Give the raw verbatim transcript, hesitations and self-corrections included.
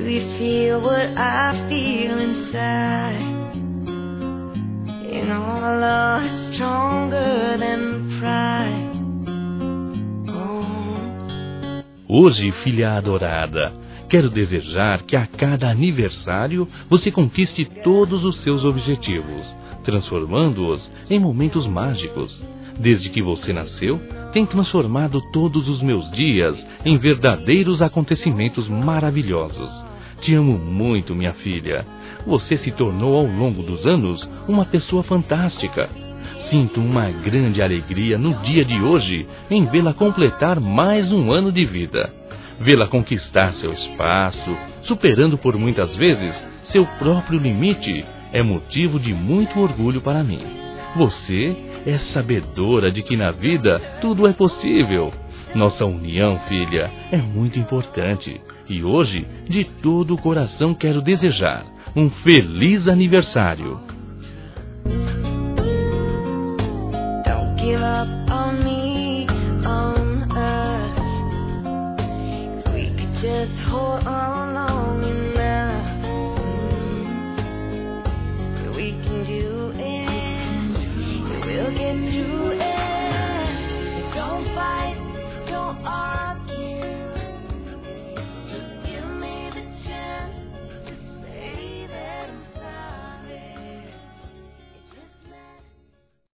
you'd feel what I feel inside. You know our love is stronger than pride. Hoje, filha adorada, quero desejar que a cada aniversário você conquiste todos os seus objetivos, transformando-os em momentos mágicos. Desde que você nasceu, tem transformado todos os meus dias em verdadeiros acontecimentos maravilhosos. Te amo muito, minha filha. Você se tornou ao longo dos anos uma pessoa fantástica. Sinto uma grande alegria no dia de hoje em vê-la completar mais um ano de vida. Vê-la conquistar seu espaço, superando por muitas vezes seu próprio limite, é motivo de muito orgulho para mim. Você é sabedora de que na vida tudo é possível. Nossa união, filha, é muito importante. E hoje, de todo o coração, quero desejar um feliz aniversário. Don't give up on me.